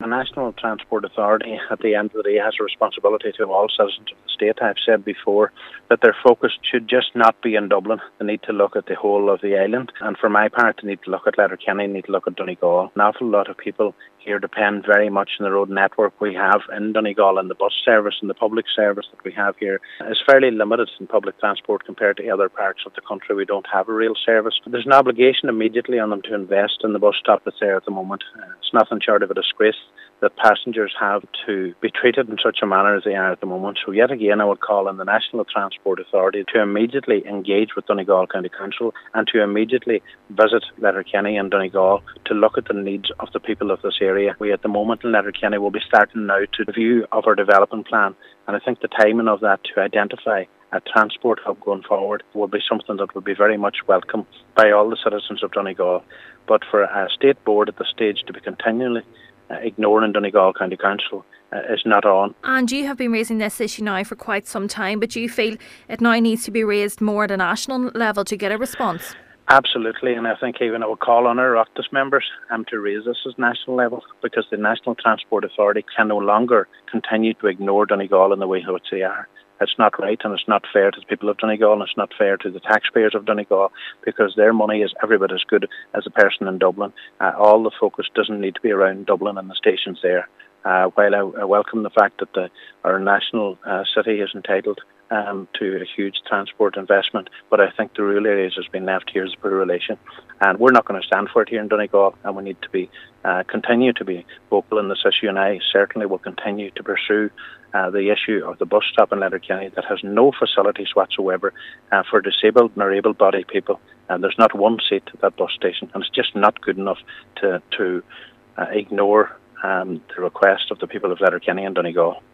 national transport authority, at the end of the day, has a responsibility to all citizens of the state. I've said before that their focus should just not be in Dublin. They need to look at the whole of the island. And for my part, they need to look at Letterkenny, they need to look at Donegal. An awful lot of people here depend very much on the road network we have in Donegal, and the bus service and the public service that we have here is fairly limited in public transport compared to other parts of the country. We don't have a rail service. There's an obligation immediately on them to invest in the bus stop that's there at the moment. It's nothing short of a disgrace that passengers have to be treated in such a manner as they are at the moment. So yet again, I would call on the National Transport Authority to immediately engage with Donegal County Council and to immediately visit Letterkenny and Donegal to look at the needs of the people of this area. We at the moment in Letterkenny will be starting now to review of our development plan, and I think the timing of that to identify a transport hub going forward will be something that will be very much welcome by all the citizens of Donegal. But for a state board at this stage to be continually ignoring Donegal County Council is not on. And you have been raising this issue now for quite some time, but do you feel it now needs to be raised more at a national level to get a response? Absolutely, and I think even I would call on our Oireachtas members to raise this at national level, because the National Transport Authority can no longer continue to ignore Donegal in the way in which they are. It's not right, and it's not fair to the people of Donegal, and it's not fair to the taxpayers of Donegal, because their money is every bit as good as a person in Dublin. All the focus doesn't need to be around Dublin and the stations there. While I welcome the fact that our national city is entitled to a huge transport investment, but I think the rural areas has been left here as a poor relation, and we're not going to stand for it here in Donegal, and we need to be continue to be vocal in this issue, and I certainly will continue to pursue the issue of the bus stop in Letterkenny that has no facilities whatsoever for disabled and able-bodied people, and there's not one seat at that bus station, and it's just not good enough to ignore the request of the people of Letterkenny and Donegal.